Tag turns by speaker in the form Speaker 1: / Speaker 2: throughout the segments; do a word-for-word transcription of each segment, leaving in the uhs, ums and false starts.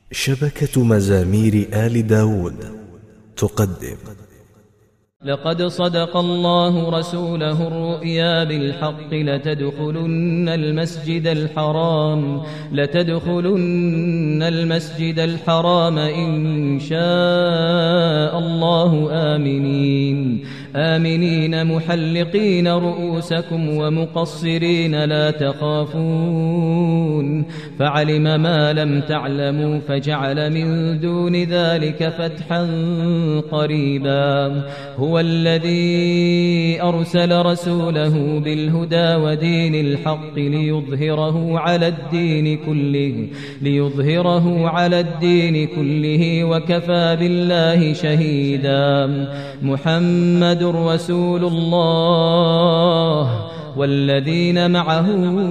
Speaker 1: شبكة مزامير آل داود تقدم.
Speaker 2: لقد صدق الله رسوله الرؤيا بالحق لتدخلن المسجد الحرام لتدخلن المسجد الحرام إن شاء الله آمنين آمنين محلقين رؤوسكم ومقصرين لا تخافون فعلم ما لم تعلموا فجعل من دون ذلك فتحا قريبا. هو الذي أرسل رسوله بالهدى ودين الحق ليظهره على الدين كله ليظهره على الدين كله وكفى بالله شهيدا. محمد رسول الله والذين معه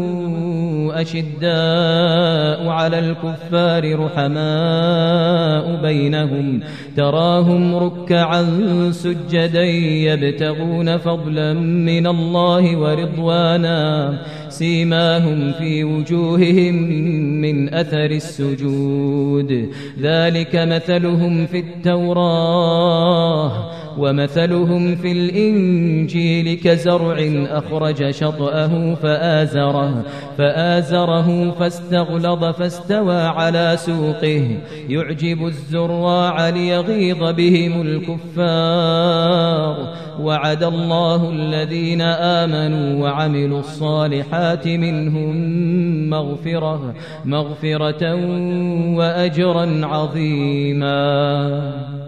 Speaker 2: أشداء على الكفار رحماء بينهم تراهم ركعا سجدا يبتغون فضلا من الله ورضوانا سيماهم في وجوههم من أثر السجود ذلك مثلهم في التوراة ومثلهم في الإنجيل كزرع أخرج شطأه فآزره, فآزره فاستغلظ فاستوى على سوقه يعجب الزراع ليغيظ بهم الكفار. وعد الله الذين آمنوا وعملوا الصالحات منهم مغفرة, مغفرة وأجرا عظيما.